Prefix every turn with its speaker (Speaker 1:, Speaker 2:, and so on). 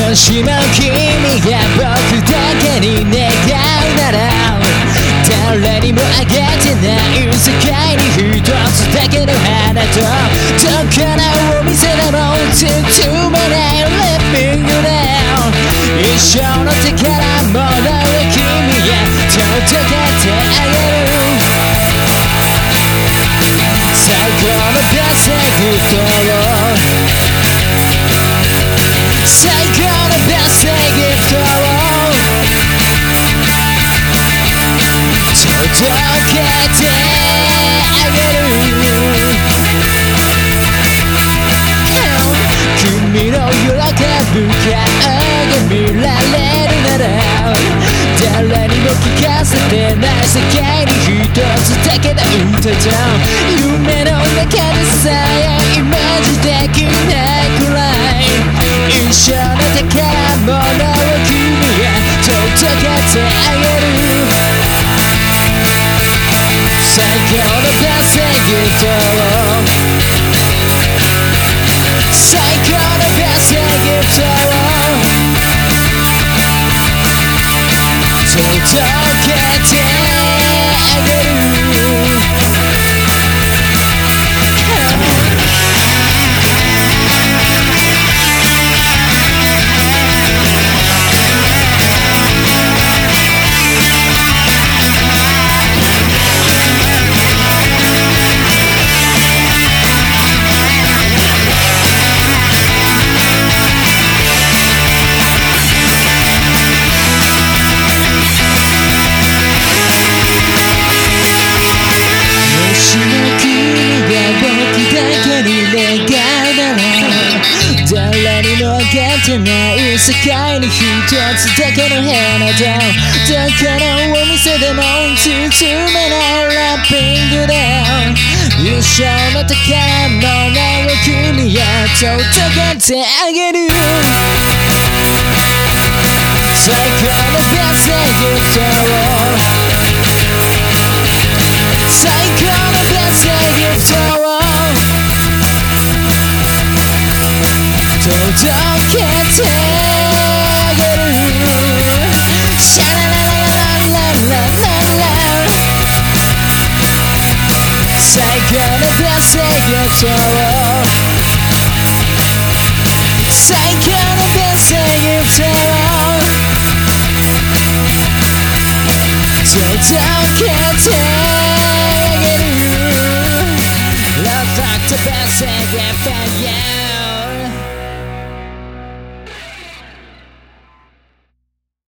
Speaker 1: もしも君が僕だけに願うなら誰にもあげてない世界に一つだけの花とどこのお店でも包めない Living Now 一生の宝物を君へ届けてあげる最高のベストギフトを最高のベストギフトを届けてあげる君の喜ぶ顔が見られるなら誰にも聞かせてない世界に一つだけの歌と夢の中でさえイメージできないくらい一生の宝物を君へ届けてあげる最高のベストギフトを最高のベストギフトを届けてあげる誰にもあげてない世界に一つだけの花とどこのお店でも包めないラッピングで一生の宝物を君へ届けてあげる最高のベストギフトを最高のベストギフトを届けてあげるシャララララララララ最高のベストギフトを最高のベストギフトを届けて